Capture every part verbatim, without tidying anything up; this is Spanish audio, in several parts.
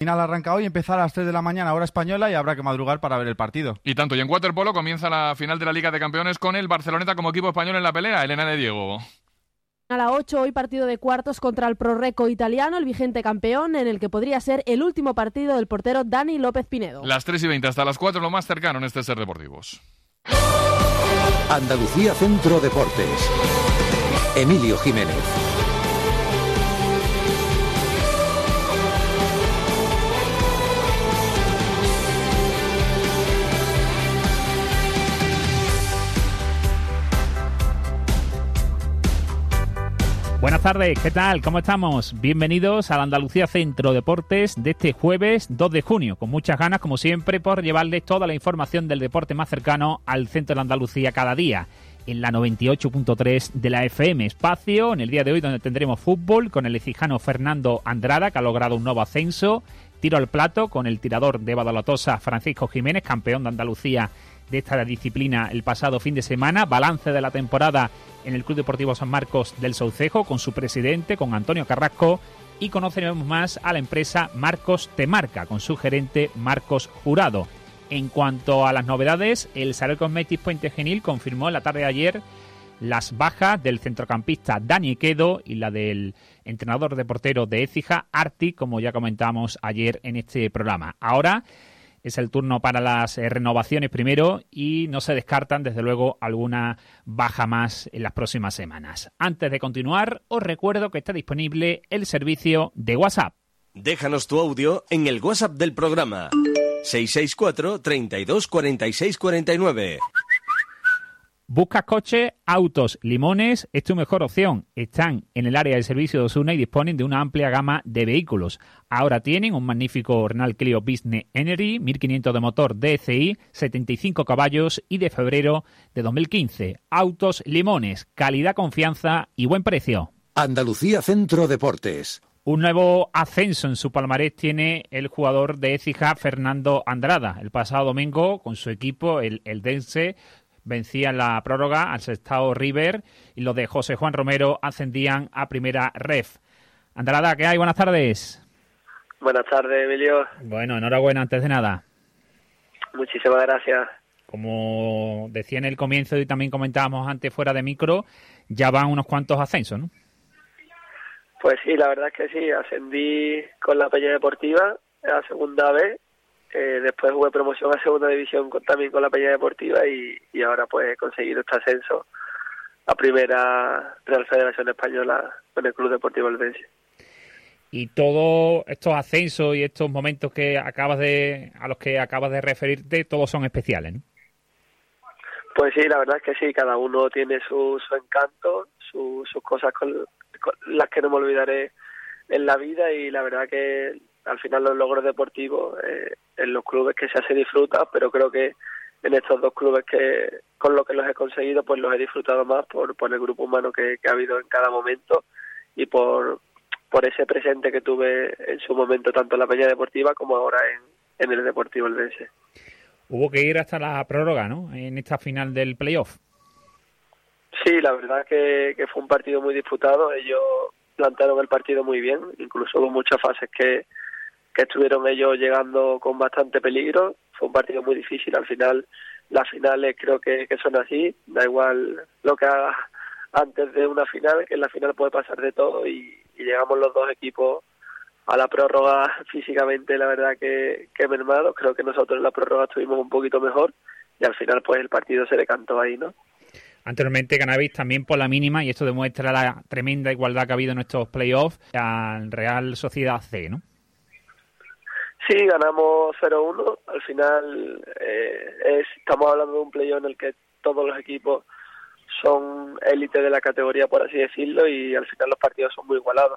final arranca hoy, empieza a las tres de la mañana, hora española, y habrá que madrugar para ver el partido. Y tanto, y en waterpolo comienza la final de la Liga de Campeones con el Barceloneta como equipo español en la pelea. Elena de Diego. A las ocho hoy partido de cuartos contra el Prorreco italiano, el vigente campeón, en el que podría ser el último partido del portero Dani López Pinedo. Las tres y veinte hasta las cuatro, lo más cercano en este Ser Deportivos. Andalucía Centro Deportes. Emilio Jiménez. Buenas tardes, ¿qué tal? ¿Cómo estamos? Bienvenidos al Andalucía Centro Deportes de este jueves dos de junio, con muchas ganas, como siempre, por llevarles toda la información del deporte más cercano al centro de Andalucía cada día, en la noventa y ocho punto tres de la F M. Espacio en el día de hoy donde tendremos fútbol con el ecijano Fernando Andrada, que ha logrado un nuevo ascenso, tiro al plato con el tirador de Badalatosa Francisco Jiménez, campeón de Andalucía de esta disciplina el pasado fin de semana, balance de la temporada en el Club Deportivo San Marcos del Soucejo con su presidente, con Antonio Carrasco, y conoceremos más a la empresa Marcos Temarca con su gerente Marcos Jurado. En cuanto a las novedades, el Saler Cosmetics Puente Genil confirmó en la tarde de ayer las bajas del centrocampista Dani Quedo y la del entrenador de portero de Écija, Arti, como ya comentamos ayer en este programa. Ahora es el turno para las eh, renovaciones primero y no se descartan, desde luego, alguna baja más en las próximas semanas. Antes de continuar, os recuerdo que está disponible el servicio de WhatsApp. Déjanos tu audio en el WhatsApp del programa seis seis cuatro, treinta y dos, cuarenta y seis, cuarenta y nueve. ¿Buscas coche? Autos Limones es tu mejor opción. Están en el área de servicio de Osuna y disponen de una amplia gama de vehículos. Ahora tienen un magnífico Renault Clio Business Energy, mil quinientos de motor D C I, setenta y cinco caballos y de febrero de dos mil quince. Autos Limones, calidad, confianza y buen precio. Andalucía Centro Deportes. Un nuevo ascenso en su palmarés tiene el jugador de Écija, Fernando Andrada. El pasado domingo, con su equipo, el Eldense, vencía en la prórroga al Sestao River y los de José Juan Romero ascendían a primera ref. Andrada, ¿qué hay? Buenas tardes. Buenas tardes, Emilio. Bueno, enhorabuena antes de nada. Muchísimas gracias. Como decía en el comienzo y también comentábamos antes fuera de micro, ya van unos cuantos ascensos, ¿no? Pues sí, la verdad es que sí, ascendí con la Peña Deportiva a segunda vez. Eh, después jugué promoción a segunda división con, también con la Peña Deportiva y, y ahora pues he conseguido este ascenso a primera Real Federación Española con el Club Deportivo Eldense. Y todos estos ascensos y estos momentos que acabas de a los que acabas de referirte, todos son especiales, ¿no? Pues sí, la verdad es que sí, cada uno tiene su, su encanto, su, sus cosas con, con las que no me olvidaré en la vida, y la verdad que al final los logros deportivos eh, en los clubes que se hace disfruta, pero creo que en estos dos clubes que con lo que los he conseguido pues los he disfrutado más por, por el grupo humano que, que ha habido en cada momento y por, por ese presente que tuve en su momento tanto en la Peña Deportiva como ahora en, en el Deportivo Eldense. Hubo que ir hasta la prórroga, ¿no?, en esta final del playoff. Sí, la verdad que, que fue un partido muy disputado. Ellos plantearon el partido muy bien, incluso hubo muchas fases que que estuvieron ellos llegando con bastante peligro. Fue un partido muy difícil. Al final, las finales creo que, que son así. Da igual lo que hagas antes de una final, que en la final puede pasar de todo, y, y llegamos los dos equipos a la prórroga físicamente, la verdad que, que mermados. Creo que nosotros en la prórroga estuvimos un poquito mejor y al final pues el partido se decantó ahí, ¿no? Anteriormente ganabais también por la mínima, y esto demuestra la tremenda igualdad que ha habido en estos playoffs al Real Sociedad C, ¿no? Sí, ganamos cero uno. Al final eh, es, estamos hablando de un playoff en el que todos los equipos son élite de la categoría, por así decirlo, y al final los partidos son muy igualados.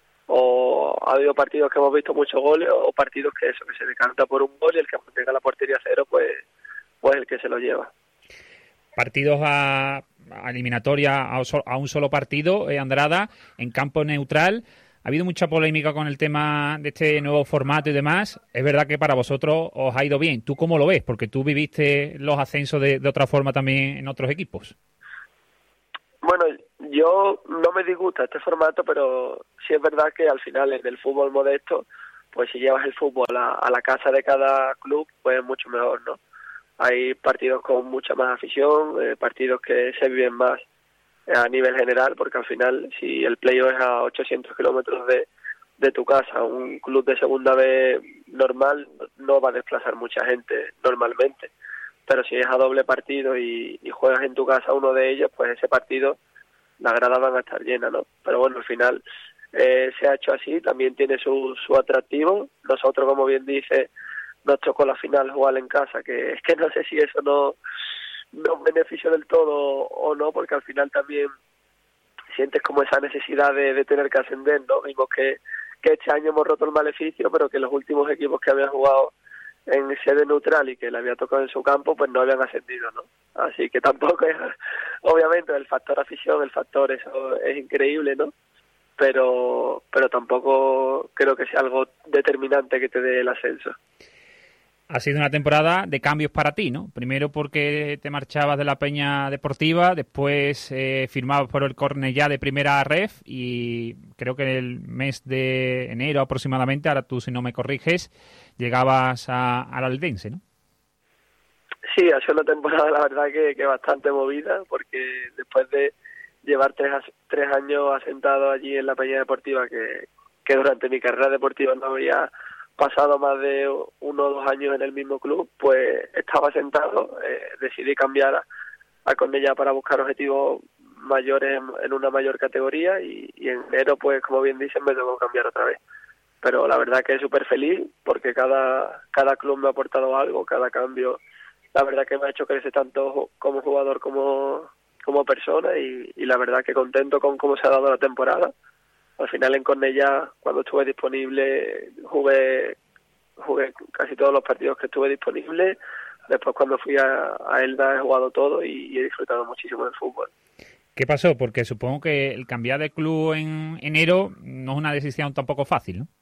O ha habido partidos que hemos visto muchos goles, o partidos que eso, que se decanta por un gol y el que mantenga la portería cero, pues, pues el que se lo lleva. Partidos a, a eliminatoria a, a un solo partido, eh, Andrada, en campo neutral. Ha habido mucha polémica con el tema de este nuevo formato y demás. Es verdad que para vosotros os ha ido bien. ¿Tú cómo lo ves? Porque tú viviste los ascensos de, de otra forma también en otros equipos. Bueno, yo no me disgusta este formato, pero sí es verdad que al final en el fútbol modesto pues si llevas el fútbol a, a la casa de cada club, pues mucho mejor, ¿no? Hay partidos con mucha más afición, eh, partidos que se viven más a nivel general, porque al final, si el playoff es a ochocientos kilómetros de, de tu casa, un club de segunda B normal no va a desplazar mucha gente normalmente, pero si es a doble partido y, y juegas en tu casa uno de ellos, pues ese partido, las gradas van a estar llenas, ¿no? Pero bueno, al final eh, se ha hecho así, también tiene su, su atractivo. Nosotros, como bien dice, nos tocó la final jugar en casa, que es que no sé si eso no nos benefició del todo o no, porque al final también sientes como esa necesidad de, de tener que ascender, ¿no? Vimos que, que este año hemos roto el maleficio, pero que los últimos equipos que habían jugado en sede neutral y que le había tocado en su campo, pues no habían ascendido, ¿no? Así que tampoco es, obviamente, el factor afición, el factor eso es increíble, ¿no? Pero, pero tampoco creo que sea algo determinante que te dé el ascenso. Ha sido una temporada de cambios para ti, ¿no? Primero porque te marchabas de la Peña Deportiva, después eh, firmabas por el Cornellá de primera ref y creo que en el mes de enero aproximadamente, ahora tú si no me corriges, llegabas a, al Aldense, ¿no? Sí, ha sido una temporada la verdad que, que bastante movida, porque después de llevar tres, tres años asentado allí en la Peña Deportiva, que, que durante mi carrera deportiva no había pasado más de uno o dos años en el mismo club, pues estaba sentado, eh, decidí cambiar a, a Cornellá para buscar objetivos mayores en, en una mayor categoría y, y en enero, pues como bien dicen, me tengo que cambiar otra vez. Pero la verdad que súper feliz porque cada, cada club me ha aportado algo, cada cambio, la verdad que me ha hecho crecer tanto como jugador como, como persona y, y la verdad que contento con cómo se ha dado la temporada. Al final en Cornellá, cuando estuve disponible, jugué jugué casi todos los partidos que estuve disponible. Después cuando fui a, a Elda he jugado todo y, y he disfrutado muchísimo del fútbol. ¿Qué pasó? Porque supongo que el cambiar de club en enero no es una decisión tampoco fácil, ¿no?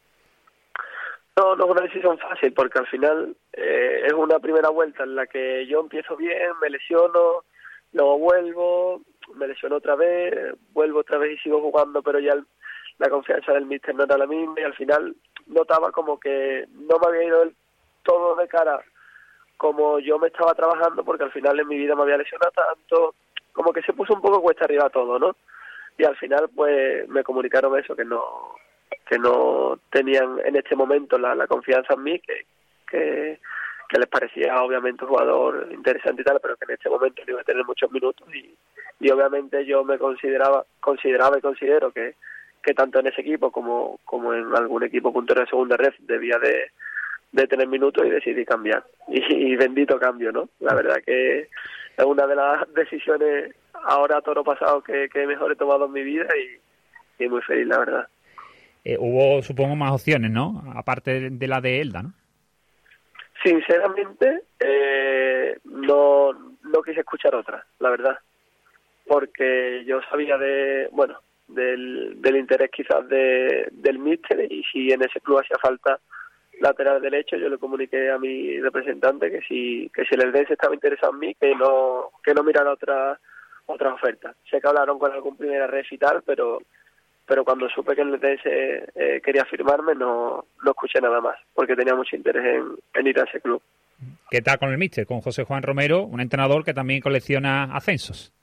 No, no es una decisión fácil porque al final eh, es una primera vuelta en la que yo empiezo bien, me lesiono, luego vuelvo, me lesiono otra vez, vuelvo otra vez y sigo jugando, pero ya el, la confianza del míster no era la misma y al final notaba como que no me había ido del todo de cara como yo me estaba trabajando, porque al final en mi vida me había lesionado tanto, como que se puso un poco cuesta arriba todo, ¿no? Y al final pues me comunicaron eso, que no que no tenían en este momento la, la confianza en mí, que, que que les parecía obviamente un jugador interesante y tal, pero que en este momento no iba a tener muchos minutos y, y obviamente yo me consideraba consideraba y considero que, que tanto en ese equipo como, como en algún equipo puntero de segunda red debía de, de tener minutos y decidí cambiar. Y, y bendito cambio, ¿no? La verdad que es una de las decisiones ahora a toro pasado que, que mejor he tomado en mi vida y, y muy feliz, la verdad. Eh, hubo, supongo, más opciones, ¿no? Aparte de la de Elda, ¿no? Sinceramente, eh, no, no quise escuchar otra, la verdad, porque yo sabía de, bueno, del, del interés quizás de, del míster y si en ese club hacía falta lateral derecho, yo le comuniqué a mi representante que si que si el Eldense estaba interesado en mí, que no que no mirara otra otras ofertas. Sé que hablaron con algún primera red y tal, pero pero cuando supe que el Eldense eh, quería firmarme no, no escuché nada más, porque tenía mucho interés en, en ir a ese club. ¿Qué tal con el míster? Con José Juan Romero, un entrenador que también colecciona ascensos.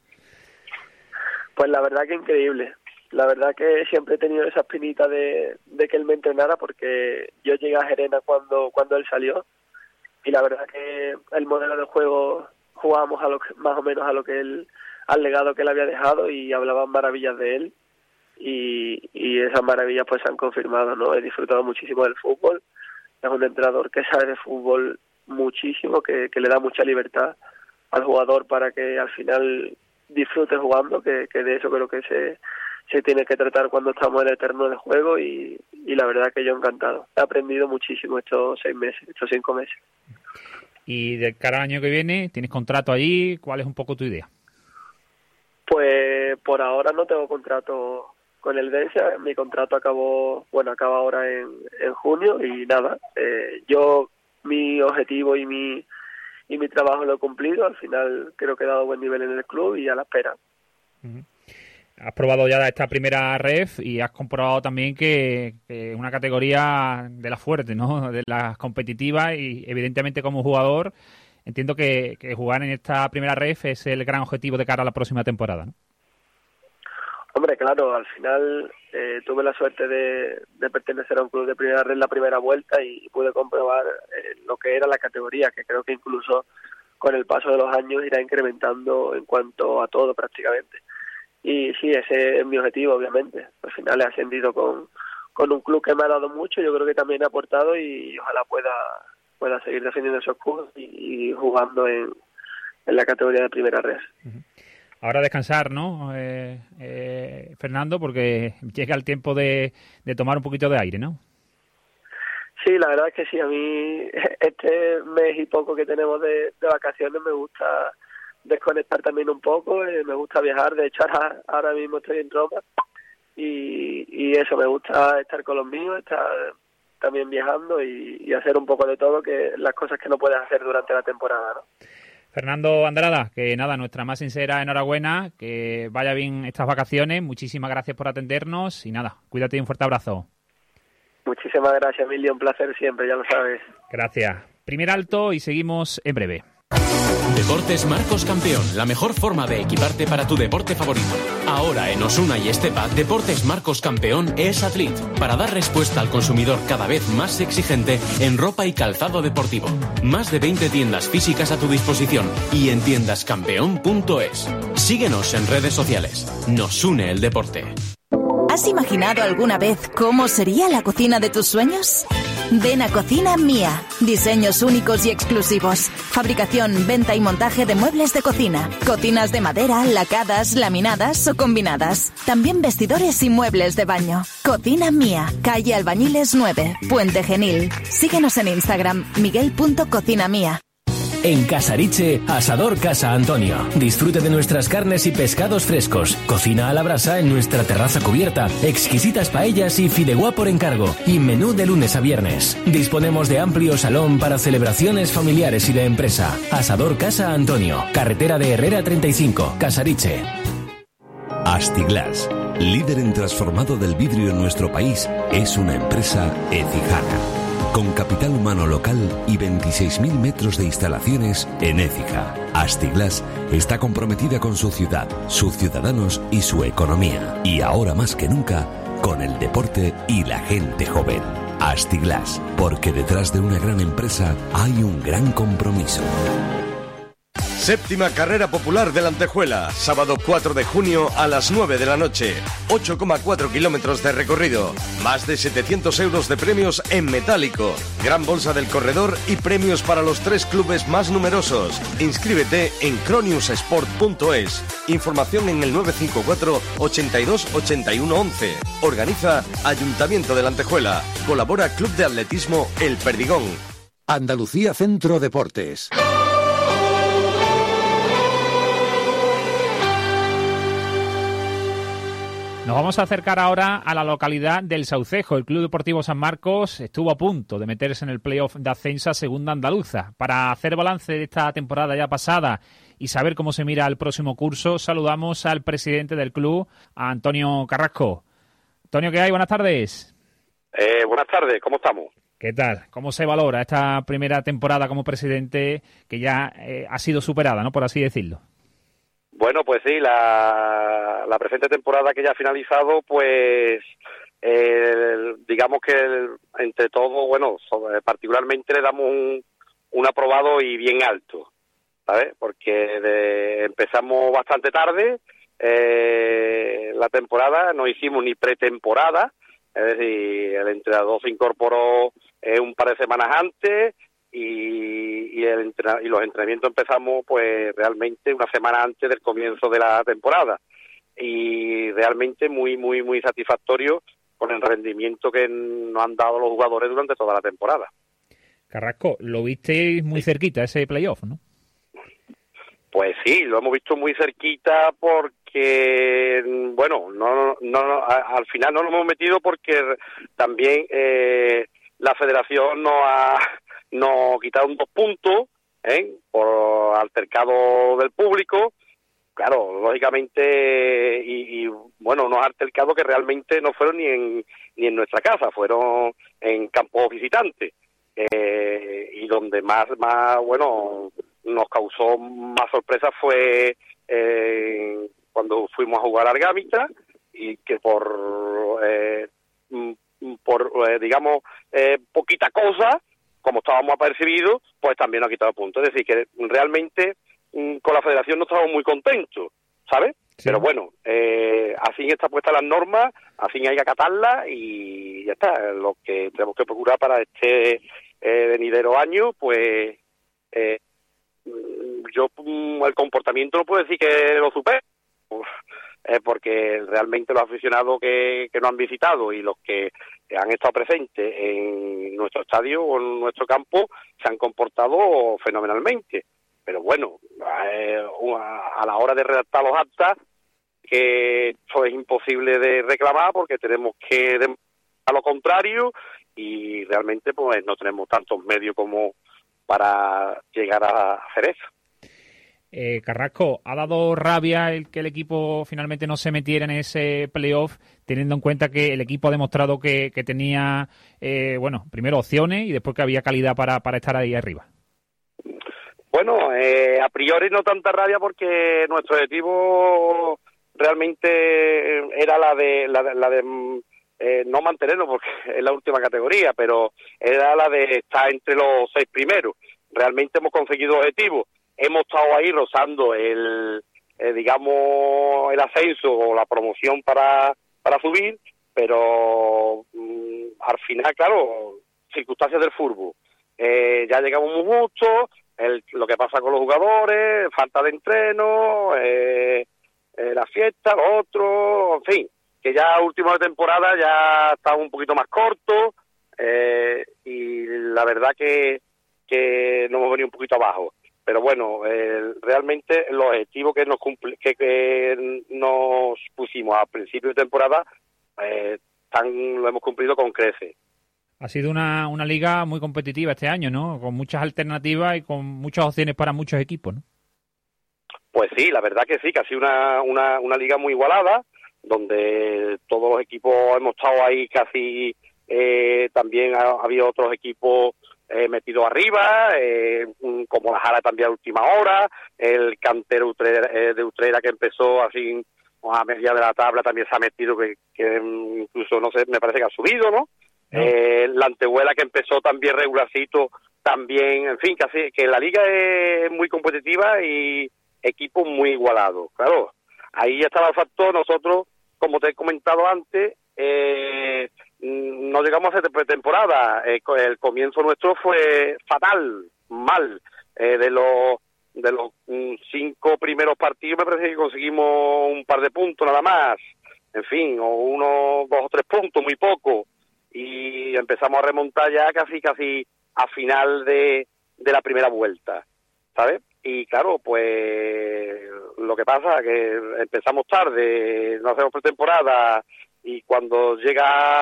Pues la verdad que increíble. La verdad que siempre he tenido esa espinita de, de que él me entrenara, porque yo llegué a Gerena cuando cuando él salió y la verdad que el modelo de juego jugábamos a lo que, más o menos a lo que él, al legado que él había dejado y hablaban maravillas de él. Y, y esas maravillas pues se han confirmado, ¿no? He disfrutado muchísimo del fútbol, es un entrenador que sabe de fútbol muchísimo, que, que le da mucha libertad al jugador para que al final disfrute jugando, que, que de eso creo que se, se tiene que tratar cuando estamos en el terreno de juego y, y la verdad que yo encantado. He aprendido muchísimo estos seis meses, estos cinco meses. Y de cara al año que viene, ¿tienes contrato allí? ¿Cuál es un poco tu idea? Pues por ahora no tengo contrato con el Eldense. Mi contrato acabó, bueno, acaba ahora en, en junio y nada, eh, yo mi objetivo y mi y mi trabajo lo he cumplido. Al final creo que he dado buen nivel en el club y a la espera. Uh-huh. Has probado ya esta primera ref y has comprobado también que, que una categoría de las fuertes, ¿no? De las competitivas, y evidentemente como jugador entiendo que, que jugar en esta primera ref es el gran objetivo de cara a la próxima temporada, ¿no? Hombre, claro, al final eh, tuve la suerte de, de pertenecer a un club de primera red la primera vuelta y pude comprobar eh, lo que era la categoría, que creo que incluso con el paso de los años irá incrementando en cuanto a todo prácticamente. Y sí, ese es mi objetivo, obviamente. Al final he ascendido con, con un club que me ha dado mucho, yo creo que también ha aportado, y ojalá pueda pueda seguir defendiendo esos clubes y, y jugando en, en la categoría de primera red. Uh-huh. Ahora descansar, ¿no, eh, eh, Fernando? Porque llega el tiempo de, de tomar un poquito de aire, ¿no? Sí, la verdad es que sí. A mí este mes y poco que tenemos de, de vacaciones me gusta desconectar también un poco, eh, me gusta viajar. De hecho, ahora, ahora mismo estoy en Roma y, y eso, me gusta estar con los míos, estar también viajando y, y hacer un poco de todo, que las cosas que no puedes hacer durante la temporada, ¿no? Fernando Andrada, que nada, nuestra más sincera enhorabuena, que vaya bien estas vacaciones, muchísimas gracias por atendernos y nada, cuídate y un fuerte abrazo. Muchísimas gracias, Emilio, un placer siempre, ya lo sabes. Gracias. Primer alto y seguimos en breve. Deportes Marcos Campeón, la mejor forma de equiparte para tu deporte favorito. Ahora en Osuna y Estepa, Deportes Marcos Campeón es Athlete, para dar respuesta al consumidor cada vez más exigente en ropa y calzado deportivo. Más de veinte tiendas físicas a tu disposición y en tiendas campeón punto es. Síguenos en redes sociales. Nos une el deporte. ¿Has imaginado alguna vez cómo sería la cocina de tus sueños? Ven a Cocina Mía. Diseños únicos y exclusivos. Fabricación, venta y montaje de muebles de cocina. Cocinas de madera, lacadas, laminadas o combinadas. También vestidores y muebles de baño. Cocina Mía. Calle Albañiles nueve, Puente Genil. Síguenos en Instagram, miguel punto cocina mía. En Casariche, Asador Casa Antonio. Disfrute de nuestras carnes y pescados frescos. Cocina a la brasa en nuestra terraza cubierta. Exquisitas paellas y fideuá por encargo. Y menú de lunes a viernes. Disponemos de amplio salón para celebraciones familiares y de empresa. Asador Casa Antonio. Carretera de Herrera treinta y cinco, Casariche. Astiglas, líder en transformado del vidrio en nuestro país, es una empresa ecijana, con capital humano local y veintiséis mil metros de instalaciones en Écija. Astiglas está comprometida con su ciudad, sus ciudadanos y su economía. Y ahora más que nunca, con el deporte y la gente joven. Astiglas, porque detrás de una gran empresa hay un gran compromiso. Séptima Carrera Popular de la Antejuela, sábado cuatro de junio a las nueve de la noche. ocho coma cuatro kilómetros de recorrido, más de setecientos euros de premios en metálico, gran bolsa del corredor y premios para los tres clubes más numerosos. Inscríbete en croniussport punto es. Información en el nueve cinco cuatro, ochenta y dos, ochenta y uno, once. Organiza Ayuntamiento de la Antejuela. Colabora Club de Atletismo El Perdigón. Andalucía Centro Deportes. Nos vamos a acercar ahora a la localidad del Saucejo. El Club Deportivo San Marcos estuvo a punto de meterse en el playoff de ascenso a Segunda Andaluza. Para hacer balance de esta temporada ya pasada y saber cómo se mira el próximo curso, saludamos al presidente del club, a Antonio Carrasco. Antonio, ¿qué hay? Buenas tardes. Eh, buenas tardes, ¿cómo estamos? ¿Qué tal? ¿Cómo se valora esta primera temporada como presidente que ya eh, ha sido superada, ¿no? Por así decirlo. Bueno, pues sí, la, la presente temporada que ya ha finalizado, pues eh, digamos que el, entre todo, bueno, sobre, particularmente le damos un, un aprobado y bien alto, ¿sabes? Porque de, empezamos bastante tarde eh, la temporada, no hicimos ni pretemporada, es decir, el entrenador se incorporó eh, un par de semanas antes. Y, y, el, y los entrenamientos empezamos pues realmente una semana antes del comienzo de la temporada y realmente muy muy muy satisfactorio con el rendimiento que nos han dado los jugadores durante toda la temporada. Carrasco, lo visteis muy cerquita ese playoff, ¿no? Pues sí, lo hemos visto muy cerquita porque, bueno, no, no, no al final no lo hemos metido porque también eh, la federación nos ha nos quitaron dos puntos ¿eh? por altercado del público, claro, lógicamente, y, y bueno, unos altercados que realmente no fueron ni en ni en nuestra casa, fueron en campos visitantes, eh, y donde más, más, bueno, nos causó más sorpresa fue eh, cuando fuimos a jugar a Argámita, y que por, eh, por eh, digamos, eh, poquita cosa, como estábamos apercibidos, pues también nos ha quitado puntos. Es decir, que realmente con la federación no estamos muy contentos, ¿sabes? Sí. Pero bueno, eh, así está puesta las normas, así hay que acatarlas y ya está. Lo que tenemos que procurar para este eh, venidero año, pues eh, yo el comportamiento no puedo decir que lo supere, eh, porque realmente los aficionados que, que nos han visitado y los que han estado presentes en nuestro estadio o en nuestro campo se han comportado fenomenalmente. Pero bueno, eh, a la hora de redactar los actas, que eso es imposible de reclamar porque tenemos que demostrar lo contrario y realmente pues no tenemos tantos medios como para llegar a hacer eso. Eh, Carrasco, ¿ha dado rabia el que el equipo finalmente no se metiera en ese playoff, teniendo en cuenta que el equipo ha demostrado que, que tenía, eh, bueno, primero opciones y después que había calidad para, para estar ahí arriba? Bueno, eh, a priori no tanta rabia porque nuestro objetivo realmente era la de la de, la de eh, no mantenernos porque es la última categoría, pero era la de estar entre los seis primeros. Realmente hemos conseguido objetivos. Hemos estado ahí rozando el, eh, digamos, el ascenso o la promoción para, para subir, pero mmm, al final, claro, circunstancias del fútbol. Eh, ya llegamos muy justo. El, lo que pasa con los jugadores, falta de entreno, eh, eh, la fiesta, lo otro, en fin, que ya última temporada ya está un poquito más corto, eh, y la verdad que, que nos hemos venido un poquito abajo. Pero bueno, eh, realmente los objetivos que nos cumple, que, que nos pusimos a principio de temporada, eh, tan, lo hemos cumplido con creces. Ha sido una, una liga muy competitiva este año, ¿no? Con muchas alternativas y con muchas opciones para muchos equipos, ¿no? Pues sí, la verdad que sí, que ha sido una, una, una liga muy igualada, donde todos los equipos hemos estado ahí casi, eh, también ha, ha habido otros equipos eh, metidos arriba, eh, como la Jara también a última hora, el cantero Utrera, eh, de Utrera que empezó así a media de la tabla también se ha metido, que, que incluso, no sé, me parece que ha subido, ¿no? No. Eh, la Antehuela que empezó también regularcito, también, en fin, casi que la liga es muy competitiva y equipos muy igualados. Claro, ahí ya estaba el factor. Nosotros, como te he comentado antes, eh, no llegamos a hacer pretemporada. Eh, el comienzo nuestro fue fatal, mal. Eh, de los de los mm, cinco primeros partidos me parece que conseguimos un par de puntos nada más. En fin, o uno, dos o tres puntos, muy poco. Y empezamos a remontar ya casi casi a final de, de la primera vuelta, ¿sabes? Y claro, pues lo que pasa es que empezamos tarde, no hacemos pretemporada y cuando llega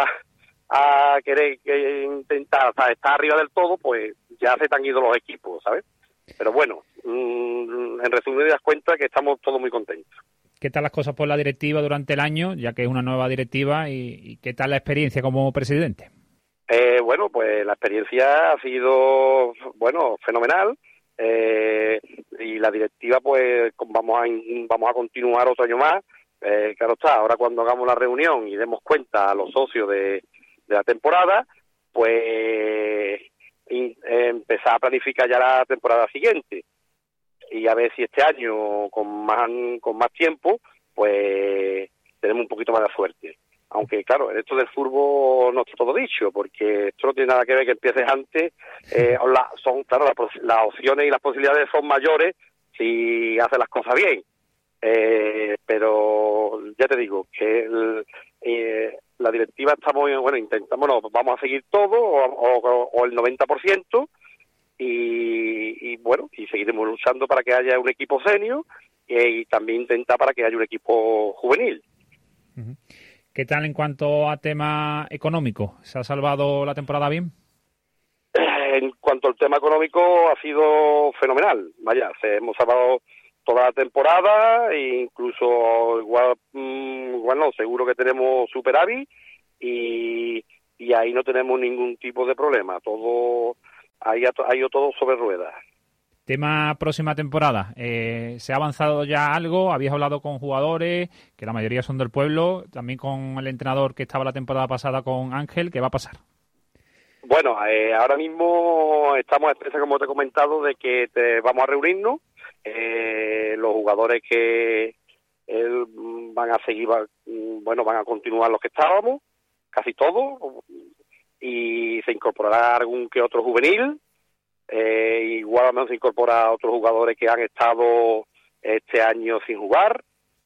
a querer que intentar, o sea, estar arriba del todo, pues ya se te han ido los equipos, ¿sabes? Pero bueno, mmm, en resumen te das cuenta que estamos todos muy contentos. ¿Qué tal las cosas por la directiva durante el año, ya que es una nueva directiva, y, y qué tal la experiencia como presidente? Eh, bueno, pues la experiencia ha sido, bueno, fenomenal, eh, y la directiva, pues vamos a vamos a continuar otro año más. Eh, claro está, ahora cuando hagamos la reunión y demos cuenta a los socios de, de la temporada, pues in, eh, empezar a planificar ya la temporada siguiente. Y a ver si este año, con más con más tiempo, pues tenemos un poquito más de suerte. Aunque, claro, en esto del fútbol no está todo dicho, porque esto no tiene nada que ver que empieces antes. Eh, la, son, claro, las, las opciones y las posibilidades son mayores si haces las cosas bien. Eh, pero ya te digo que el, eh, la directiva estamos, bueno, intentamos, bueno, vamos a seguir todo o, o, o el noventa por ciento. Y, y bueno, y seguiremos luchando para que haya un equipo senior y, y también intentar para que haya un equipo juvenil. ¿Qué tal en cuanto a tema económico? ¿Se ha salvado la temporada bien? En cuanto al tema económico ha sido fenomenal. Vaya, se hemos salvado toda la temporada, e incluso igual, mmm, bueno, seguro que tenemos superávit y, y ahí no tenemos ningún tipo de problema, todo ahí ha ido todo sobre ruedas. Tema próxima temporada, eh, ¿se ha avanzado ya algo? ¿Habéis hablado con jugadores, que la mayoría son del pueblo, también con el entrenador que estaba la temporada pasada con Ángel? ¿Qué va a pasar? Bueno, eh, ahora mismo estamos a expensas, como te he comentado, de que te, vamos a reunirnos. Eh, los jugadores que eh, van a seguir, bueno, van a continuar los que estábamos, casi todos, y se incorporará algún que otro juvenil. Eh, igual se incorpora otros jugadores que han estado este año sin jugar.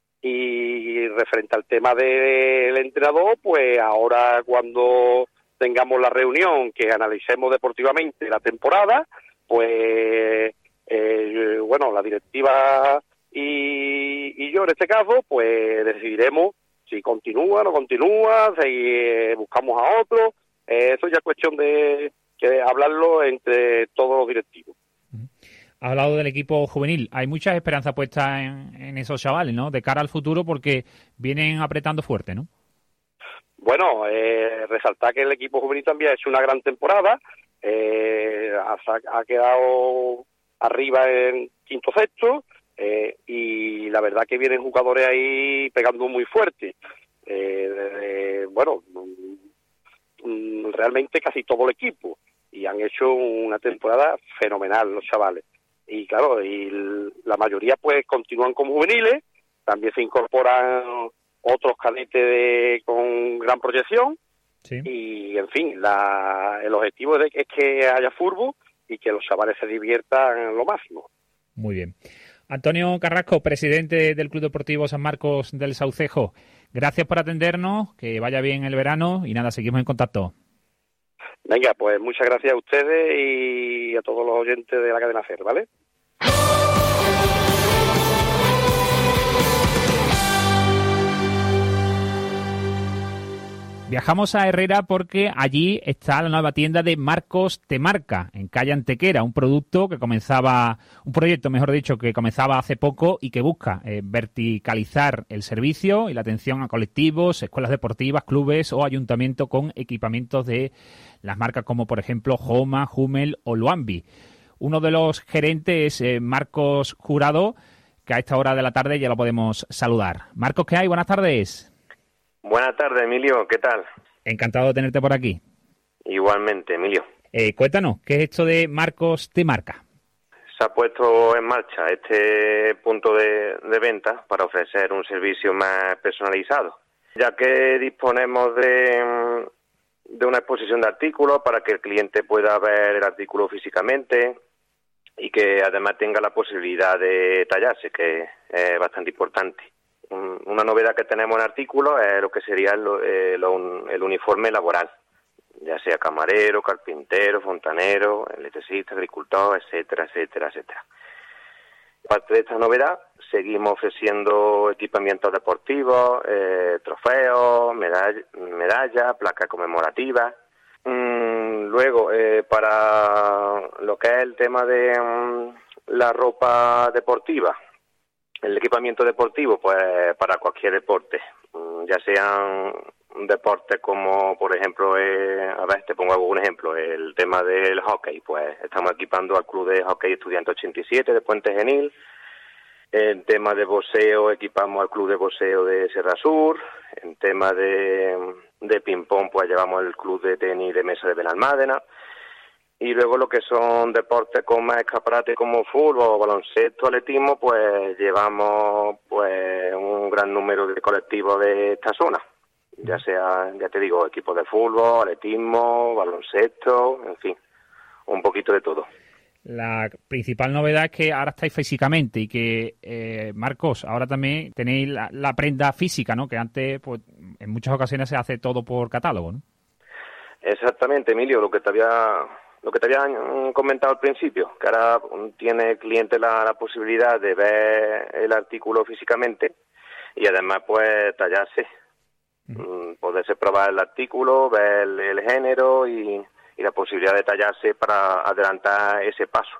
Y referente al tema del entrenador, pues ahora cuando tengamos la reunión, que analicemos deportivamente la temporada, pues eh, bueno, la directiva y, y yo en este caso, pues decidiremos si continúa o no continúa, si eh, buscamos a otro. Eh, eso ya es cuestión de que hablarlo entre todos los directivos. Ha hablado del equipo juvenil. Hay muchas esperanzas puestas en, en esos chavales, ¿no? De cara al futuro, porque vienen apretando fuerte, ¿no? Bueno, eh, resaltar que el equipo juvenil también ha hecho una gran temporada, eh, ha, ha quedado arriba en quinto sexto, eh, y la verdad que vienen jugadores ahí pegando muy fuerte. Eh, eh, bueno, mm, realmente casi todo el equipo, y han hecho una temporada fenomenal los chavales. Y claro, y la mayoría pues continúan como juveniles, también se incorporan otros cadetes de, con gran proyección, sí. Y en fin, la, el objetivo es, de, es que haya fútbol y que los chavales se diviertan lo máximo. Muy bien. Antonio Carrasco, presidente del Club Deportivo San Marcos del Saucejo, gracias por atendernos, que vaya bien el verano y nada, seguimos en contacto. Venga, pues muchas gracias a ustedes y a todos los oyentes de la cadena SER, ¿vale? Viajamos a Herrera porque allí está la nueva tienda de Marcos Te Marca, en calle Antequera, un producto que comenzaba, un proyecto, mejor dicho, que comenzaba hace poco y que busca eh, verticalizar el servicio y la atención a colectivos, escuelas deportivas, clubes o ayuntamientos con equipamientos de las marcas como, por ejemplo, Joma, Hummel o Luambi. Uno de los gerentes es eh, Marcos Jurado, que a esta hora de la tarde ya lo podemos saludar. Marcos, ¿qué hay? Buenas tardes. Buenas tardes, Emilio, ¿qué tal? Encantado de tenerte por aquí. Igualmente, Emilio. Eh, cuéntanos, ¿qué es esto de Marcos Te Marca? Se ha puesto en marcha este punto de, de venta para ofrecer un servicio más personalizado, ya que disponemos de, de una exposición de artículos para que el cliente pueda ver el artículo físicamente y que además tenga la posibilidad de tallarse, que es bastante importante. Una novedad que tenemos en artículos es lo que sería el, el, el uniforme laboral, ya sea camarero, carpintero, fontanero, electricista, agricultor, etcétera, etcétera, etcétera. Aparte de esta novedad, seguimos ofreciendo equipamientos deportivos, eh, trofeos, medallas, medalla, placas conmemorativas. Mm, luego, eh, para lo que es el tema de um, la ropa deportiva, el equipamiento deportivo, pues para cualquier deporte, ya sean deportes como, por ejemplo, eh, a ver, te pongo algún ejemplo, el tema del hockey, pues estamos equipando al Club de Hockey Estudiante ochenta y siete de Puente Genil. En tema de boxeo, equipamos al Club de Boxeo de Serra Sur. En tema de, de ping-pong, pues llevamos el Club de Tenis de Mesa de Benalmádena. Y luego lo que son deportes con más escaparate como fútbol, baloncesto, atletismo, pues llevamos pues un gran número de colectivos de esta zona. Ya sea, ya te digo, equipos de fútbol, atletismo, baloncesto, en fin, un poquito de todo. La principal novedad es que ahora estáis físicamente y que, eh, Marcos, ahora también tenéis la, la prenda física, ¿no? Que antes, pues, en muchas ocasiones se hace todo por catálogo, ¿no? Exactamente, Emilio, lo que te había... Lo que te había comentado al principio, que ahora tiene el cliente la, la posibilidad de ver el artículo físicamente y además pues tallarse, uh-huh. Poderse probar el artículo, ver el, el género y, y la posibilidad de tallarse para adelantar ese paso.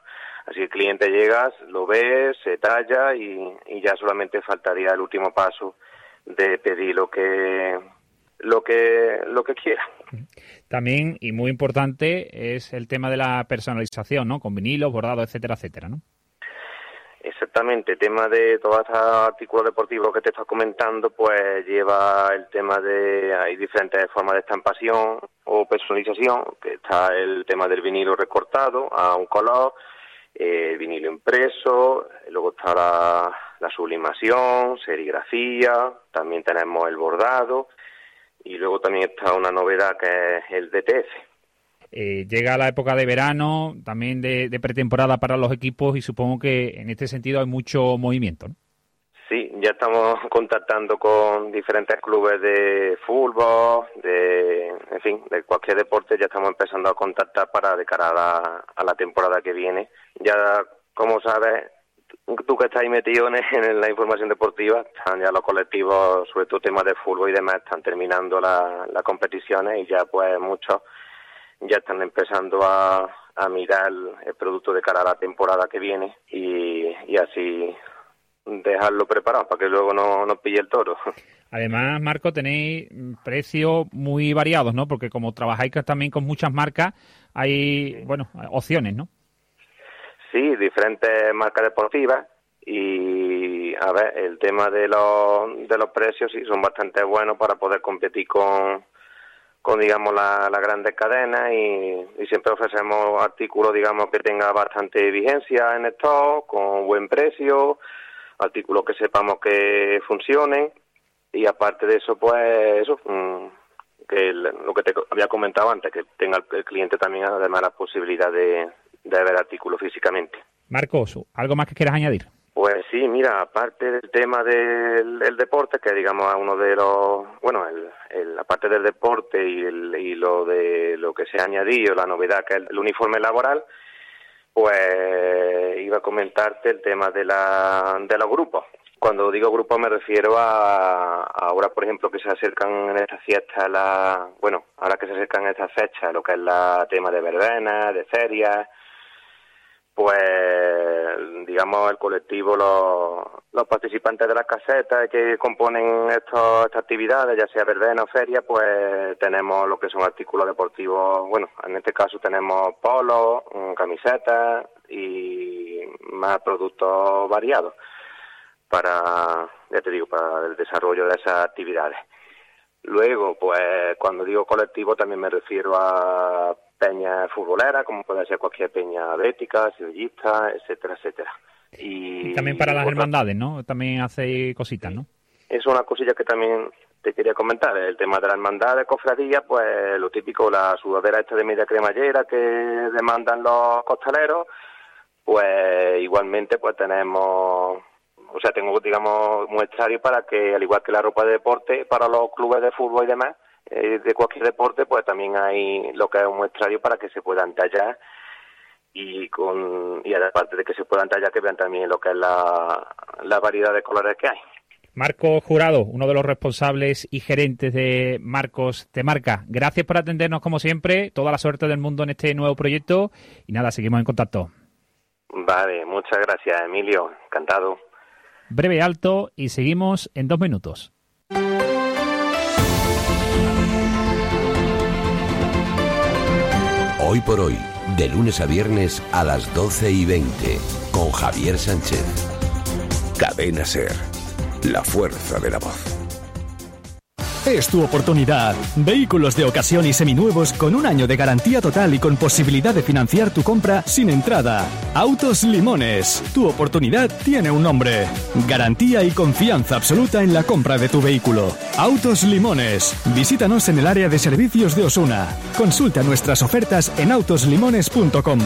Así que el cliente llega, lo ve, se talla y, y ya solamente faltaría el último paso de pedir lo que lo que lo que quiera. También, y muy importante, es el tema de la personalización, ¿no? Con vinilos, bordados, etcétera, etcétera, ¿no? Exactamente, el tema de todos estos artículos deportivos que te estás comentando, pues lleva el tema de, hay diferentes formas de estampación o personalización, que está el tema del vinilo recortado a un color, eh, vinilo impreso, luego está la, la sublimación, serigrafía, también tenemos el bordado, y luego también está una novedad que es el D T F. Eh, llega la época de verano, también de, de pretemporada para los equipos y supongo que en este sentido hay mucho movimiento, ¿no? Sí, ya estamos contactando con diferentes clubes de fútbol, de, en fin, de cualquier deporte, ya estamos empezando a contactar para de cara a la, a la temporada que viene. Ya, como sabes, tú que estás ahí metido en, en la información deportiva, están ya los colectivos, sobre todo temas de fútbol y demás, están terminando la, las competiciones y ya pues muchos ya están empezando a, a mirar el, el producto de cara a la temporada que viene y, y así dejarlo preparado para que luego no nos pille el toro. Además, Marco, tenéis precios muy variados, ¿no? Porque como trabajáis también con muchas marcas, hay, bueno, opciones, ¿no? Sí, diferentes marcas deportivas y, a ver, el tema de los, de los precios sí son bastante buenos para poder competir con con digamos las la grandes cadenas y, y siempre ofrecemos artículos digamos que tengan bastante vigencia en stock, con buen precio, artículos que sepamos que funcionen y aparte de eso pues eso que el, lo que te había comentado antes, que tenga el, el cliente también además la posibilidad de, de ver artículos físicamente. Marcos, ¿algo más que quieras añadir? Pues sí, mira, aparte del tema del el deporte, que digamos es uno de los, bueno, el, el, aparte del deporte y, el, y lo de lo que se ha añadido, la novedad que es el uniforme laboral, pues iba a comentarte el tema de la de los grupos. Cuando digo grupos me refiero a, a ahora, por ejemplo, que se acercan en esta fiesta, la, bueno, ahora que se acercan en estas fechas, lo que es la tema de verbenas, de ferias, pues digamos el colectivo, los, los participantes de las casetas que componen estos, estas actividades, ya sea verbena o feria, pues tenemos lo que son artículos deportivos, bueno, en este caso tenemos polos, camisetas y más productos variados para, ya te digo, para el desarrollo de esas actividades. Luego, pues cuando digo colectivo también me refiero a peña futbolera, como puede ser cualquier peña atlética, sevillista, etcétera, etcétera. Y, y también para las otra, hermandades, ¿no? También hace cositas, ¿no? Es una cosilla que también te quería comentar, el tema de la hermandad de cofradía, pues lo típico, la sudadera esta de media cremallera que demandan los costaleros, pues igualmente pues tenemos, o sea, tengo digamos muestrario para que, al igual que la ropa de deporte, para los clubes de fútbol y demás, de cualquier deporte, pues también hay lo que es un muestrario para que se puedan tallar y con y aparte de que se puedan tallar, que vean también lo que es la, la variedad de colores que hay. Marco Jurado, uno de los responsables y gerentes de Marcos Te Marca, gracias por atendernos como siempre, toda la suerte del mundo en este nuevo proyecto y nada, seguimos en contacto. Vale, muchas gracias, Emilio, encantado. Breve alto y seguimos en dos minutos. Hoy por hoy, de lunes a viernes a las doce y veinte, con Javier Sánchez. Cadena SER, la fuerza de la voz. Es tu oportunidad. Vehículos de ocasión y seminuevos con un año de garantía total y con posibilidad de financiar tu compra sin entrada. Autos Limones. Tu oportunidad tiene un nombre. Garantía y confianza absoluta en la compra de tu vehículo. Autos Limones. Visítanos en el área de servicios de Osuna. Consulta nuestras ofertas en autos limones punto com.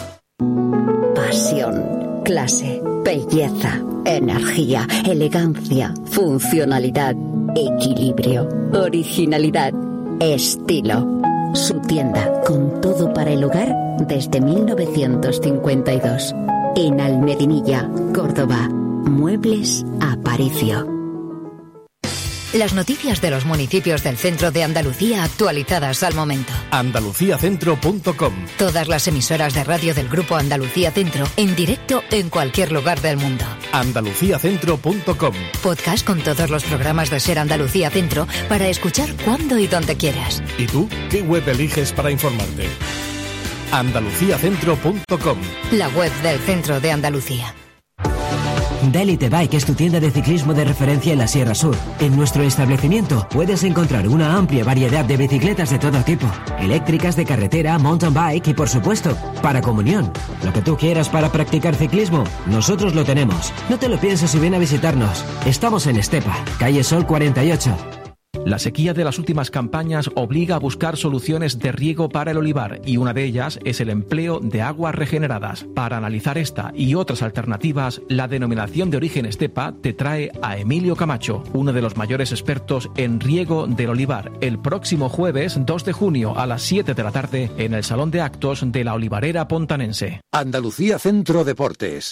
Pasión, clase, belleza, energía, elegancia, funcionalidad, equilibrio, originalidad, estilo. Su tienda con todo para el hogar desde mil novecientos cincuenta y dos. En Almedinilla, Córdoba. Muebles Aparicio. Las noticias de los municipios del centro de Andalucía actualizadas al momento. andaluciacentro punto com. Todas las emisoras de radio del Grupo Andalucía Centro en directo en cualquier lugar del mundo. andaluciacentro punto com. Podcast con todos los programas de Ser Andalucía Centro para escuchar cuando y donde quieras. ¿Y tú qué web eliges para informarte? andaluciacentro punto com. La web del Centro de Andalucía. Delite Bike es tu tienda de ciclismo de referencia en la Sierra Sur. En nuestro establecimiento puedes encontrar una amplia variedad de bicicletas de todo tipo, eléctricas, de carretera, mountain bike y, por supuesto, para comunión. Lo que tú quieras para practicar ciclismo, nosotros lo tenemos. No te lo pienses y ven a visitarnos. Estamos en Estepa, calle Sol cuarenta y ocho. La sequía de las últimas campañas obliga a buscar soluciones de riego para el olivar y una de ellas es el empleo de aguas regeneradas. Para analizar esta y otras alternativas, la denominación de origen Estepa te trae a Emilio Camacho, uno de los mayores expertos en riego del olivar, el próximo jueves dos de junio a las siete de la tarde en el Salón de Actos de la Olivarera Pontanense. Andalucía Centro Deportes.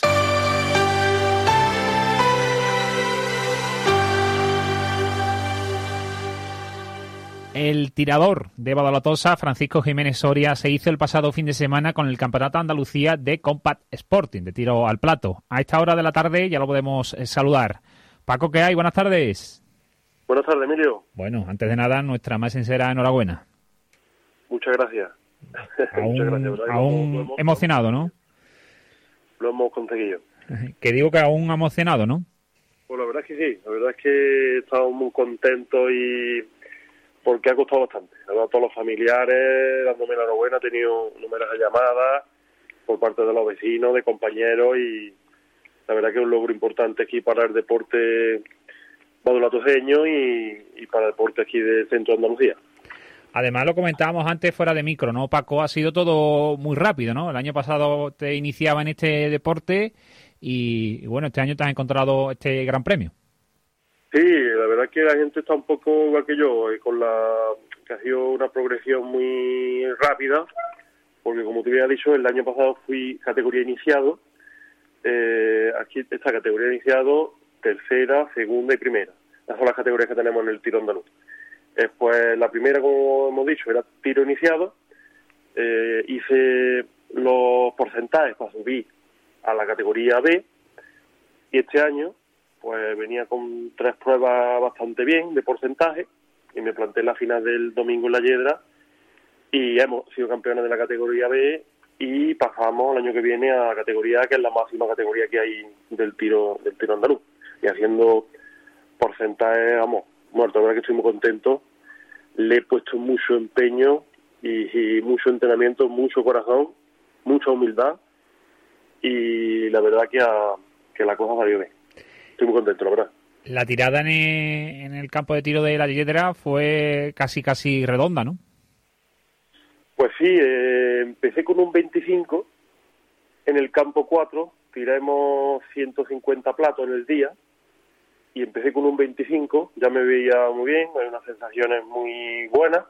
El tirador de Badalatosa, Francisco Jiménez Soria, se hizo el pasado fin de semana con el Campeonato Andalucía de Compact Sporting, de tiro al plato. A esta hora de la tarde ya lo podemos eh, saludar. Paco, ¿qué hay? Buenas tardes. Buenas tardes, Emilio. Bueno, antes de nada, nuestra más sincera enhorabuena. Muchas gracias. Aún, Muchas gracias. ¿Verdad? aún Lo hemos, emocionado, ¿no? Lo hemos conseguido. Que digo que aún emocionado, ¿no? Pues la verdad es que sí. La verdad es que estamos muy contentos y... porque ha costado bastante. He dado a todos los familiares dándome la enhorabuena, he tenido numerosas llamadas por parte de los vecinos, de compañeros, y la verdad que es un logro importante aquí para el deporte badalatoceño y, y para el deporte aquí del centro de Andalucía. Además, lo comentábamos antes fuera de micro, ¿no, Paco? Ha sido todo muy rápido, ¿no? El año pasado te iniciaba en este deporte y, y bueno, este año te has encontrado este gran premio. Sí, la verdad es que la gente está un poco igual que yo, eh, con la que ha sido una progresión muy rápida, porque como te había dicho, el año pasado fui categoría iniciado, eh, aquí esta categoría iniciado, tercera, segunda y primera. Esas son las categorías que tenemos en el tiro andaluz. Después, la primera, como hemos dicho, era tiro iniciado, eh, hice los porcentajes para subir a la categoría B, y este año pues venía con tres pruebas bastante bien de porcentaje y me planté en la final del domingo en La Yedra y hemos sido campeones de la categoría B y pasamos el año que viene a la categoría A, que es la máxima categoría que hay del tiro del tiro andaluz, y haciendo porcentaje, vamos, muerto. La verdad que estoy muy contento, le he puesto mucho empeño y, y mucho entrenamiento, mucho corazón, mucha humildad, y la verdad que, a, que la cosa salió bien. Estoy muy contento, la verdad. La tirada en el, en el campo de tiro de La Yedra fue casi casi redonda, ¿no? Pues sí, eh, empecé con un veinticinco en el campo cuatro, tiramos ciento cincuenta platos en el día y empecé con un veinticinco, ya me veía muy bien, hay unas sensaciones muy buenas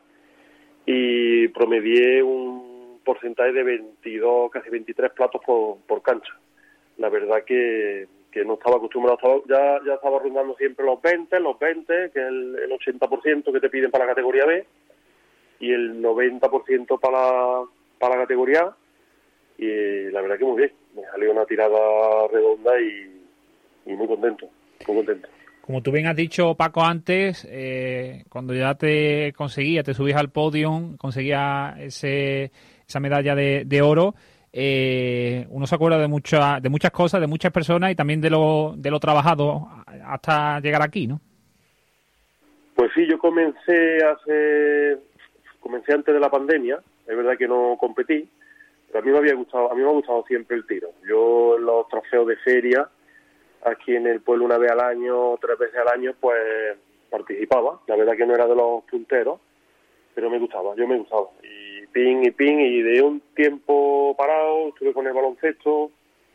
y promedié un porcentaje de veintidós, casi veintitrés platos por, por cancha. La verdad que... que no estaba acostumbrado, estaba, ya, ya estaba rondando siempre los veinte, los veinte, que es el, el ochenta por ciento que te piden para la categoría B, y el noventa por ciento para, para la categoría A, y la verdad que muy bien, me salió una tirada redonda y, y muy contento, muy contento. Como tú bien has dicho, Paco, antes, eh, cuando ya te conseguías, te subías al podio, conseguías ese, esa medalla de, de oro, Eh, uno se acuerda de muchas de muchas cosas, de muchas personas y también de lo de lo trabajado hasta llegar aquí, ¿no? Pues sí, yo comencé hace comencé antes de la pandemia, es verdad que no competí, pero a mí me había gustado, a mí me ha gustado siempre el tiro. Yo en los trofeos de feria aquí en el pueblo una vez al año, tres veces al año, pues participaba. La verdad que no era de los punteros, pero me gustaba, yo me gustaba. Y pin y pin, y de un tiempo parado estuve con el baloncesto,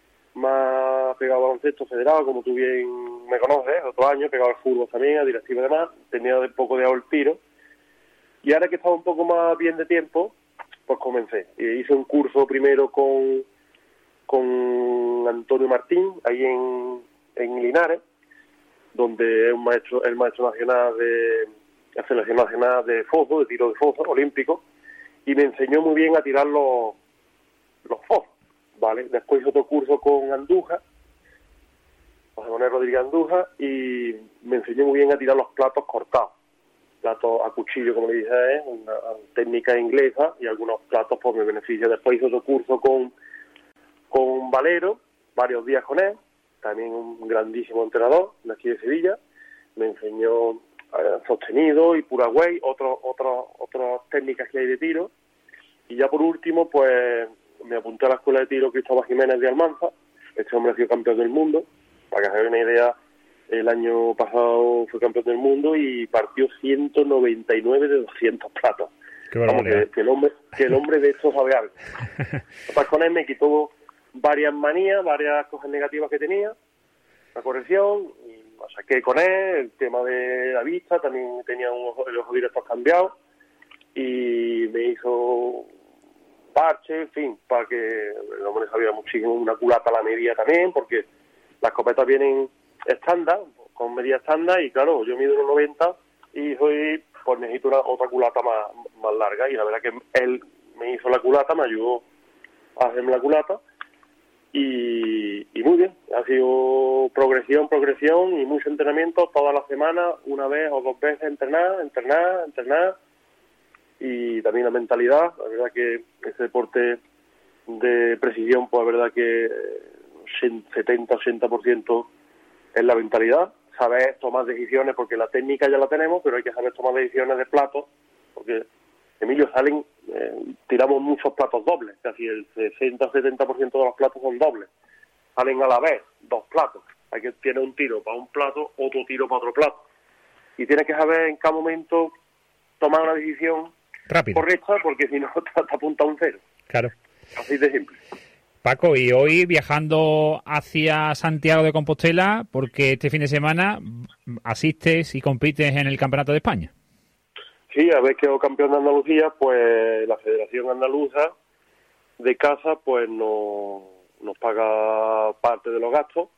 más pegado al baloncesto federado, como tú bien me conoces, otro año, pegado al fútbol también, a directivo y demás, tenía un poco de el tiro, y ahora que estaba un poco más bien de tiempo, pues comencé. Y hice un curso primero con, con Antonio Martín, ahí en, en Linares, donde es un maestro, el maestro nacional de la selección nacional de foso, de tiro de foso olímpico, y me enseñó muy bien a tirar los, los fosos, ¿vale? Después hice otro curso con Andújar, José Manuel Rodríguez Andújar, y me enseñó muy bien a tirar los platos cortados, platos a cuchillo, como le dije, ¿eh? Una técnica inglesa, y algunos platos por mi beneficio. Después hice otro curso con, con Valero, varios días con él, también un grandísimo entrenador de aquí de Sevilla, me enseñó eh, sostenido y pura way, otros otros otras técnicas que hay de tiro, y ya por último pues me apunté a la escuela de tiro Cristóbal Jiménez de Almanza. Este hombre ha sido campeón del mundo, para que se hagan una idea, el año pasado fue campeón del mundo y partió ciento noventa y nueve de doscientos platos. Qué Vamos, que, que el hombre que el hombre de esto sabe algo. Pues con él me quitó varias manías, varias cosas negativas que tenía, la corrección, y la saqué con él, el tema de la vista, también tenía un ojo, el ojo directo cambiado, y me hizo parche, en fin, para que el hombre sabía muchísimo, una culata a la medida también, porque las escopetas vienen estándar, con medida estándar, y claro, yo mido unos noventa y soy, pues necesito una, otra culata más, más larga, y la verdad que él me hizo la culata, me ayudó a hacerme la culata, y, y muy bien, ha sido progresión, progresión y mucho entrenamiento todas las semanas, una vez o dos veces entrenar, entrenar, entrenar, y también la mentalidad. La verdad que ese deporte de precisión, pues la verdad que setenta a ochenta por ciento es la mentalidad, saber tomar decisiones, porque la técnica ya la tenemos, pero hay que saber tomar decisiones de platos, porque Emilio, salen, eh, tiramos muchos platos dobles, casi el sesenta o setenta por ciento de los platos son dobles, salen a la vez dos platos, hay que tener un tiro para un plato, otro tiro para otro plato, y tienes que saber en cada momento tomar una decisión rápido, correcta, porque si no te, te apunta a un cero. Claro. Así de simple. Paco, y hoy viajando hacia Santiago de Compostela, porque este fin de semana asistes y compites en el Campeonato de España. Sí, a ver, quedó campeón de Andalucía, pues la Federación Andaluza de Caza pues no, nos paga parte de los gastos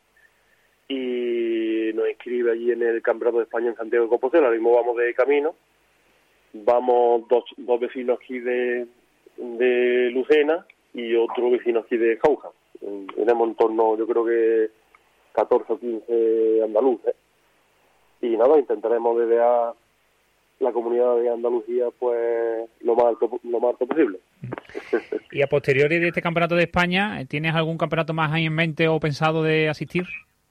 y nos inscribe allí en el Campeonato de España en Santiago de Compostela. Ahora mismo vamos de camino, vamos dos, dos vecinos aquí de, de Lucena y otro vecino aquí de Jauja. Tenemos en torno, yo creo que catorce o quince andaluces. Y nada, intentaremos desde a la comunidad de Andalucía pues lo más alto, lo más alto posible. Y a posteriori de este Campeonato de España, ¿tienes algún campeonato más ahí en mente o pensado de asistir?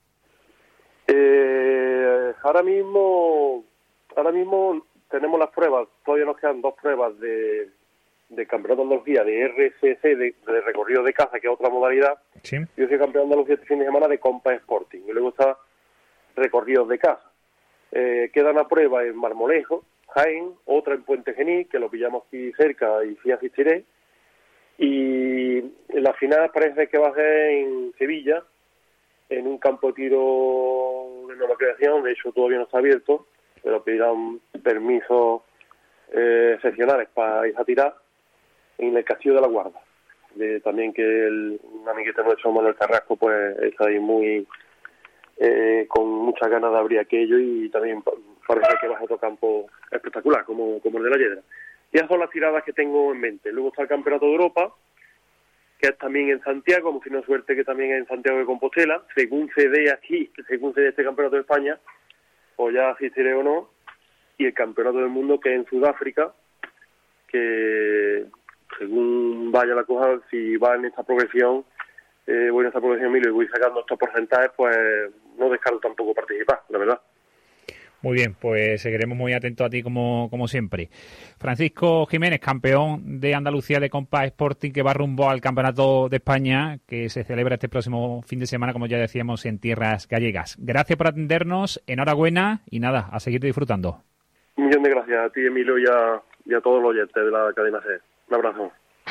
Eh, ahora mismo ahora mismo tenemos las pruebas, todavía nos quedan dos pruebas de, de Campeonato de Andalucía, de R C C, de, de recorrido de caza, que es otra modalidad. Sí. Yo soy campeón de Andalucía este fin de semana de Compa Sporting, y luego está recorridos de caza. Eh, queda una prueba en Marmolejo, Jaén, otra en Puente Genil, que lo pillamos aquí cerca y sí asistiré, y la final parece que va a ser en Sevilla, en un campo de tiro de nueva creación, de hecho todavía no está abierto, pero pedirán permisos eh, excepcionales para ir a tirar en el Castillo de la Guarda. De, también que el, un amiguete nuestro, Manuel Carrasco, pues está ahí muy eh, con muchas ganas de abrir aquello, y también parece que va a ser otro campo espectacular, como, como el de la Yedra. Y esas son las tiradas que tengo en mente. Luego está el Campeonato de Europa, que es también en Santiago, hemos tenido suerte que también es en Santiago de Compostela, según se dé aquí, según se dé este Campeonato de España, o ya asistiré o no, y el Campeonato del Mundo, que es en Sudáfrica, que según vaya la cosa, si va en esta progresión, eh, voy en esta progresión, Emilio, y voy sacando estos porcentajes, pues no descarto tampoco participar, la verdad. Muy bien, pues seguiremos muy atentos a ti como, como siempre. Francisco Jiménez, campeón de Andalucía de Compa Sporting, que va rumbo al Campeonato de España, que se celebra este próximo fin de semana, como ya decíamos, en tierras gallegas. Gracias por atendernos, enhorabuena y nada, a seguir disfrutando. Un millón de gracias a ti, Emilio, y a, y a todos los oyentes de la cadena C. Un abrazo.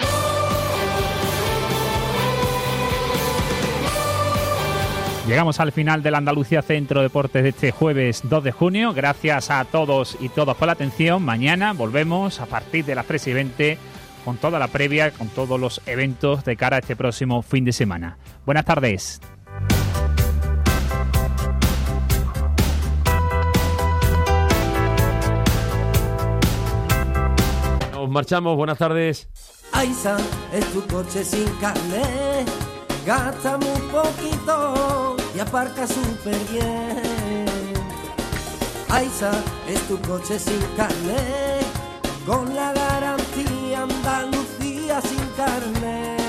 Llegamos al final del Andalucía Centro Deportes de este jueves dos de junio. Gracias a todos y todas por la atención. Mañana volvemos a partir de las tres y veinte con toda la previa, con todos los eventos de cara a este próximo fin de semana. Buenas tardes. marchamos, buenas tardes. Aiza, es tu coche sin carnet, gasta muy poquito y aparca súper bien. Aiza, es tu coche sin carnet, con la garantía Andalucía sin carnet.